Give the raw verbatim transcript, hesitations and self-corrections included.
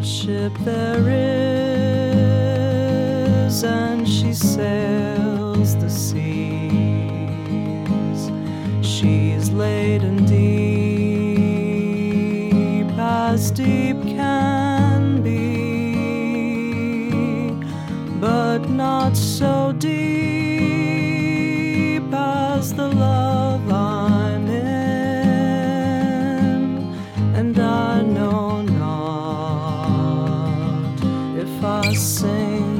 ship there is, and she sails the seas. She's laden deep as deep can be, but not so deep as the love I'm in. And I know not if I sing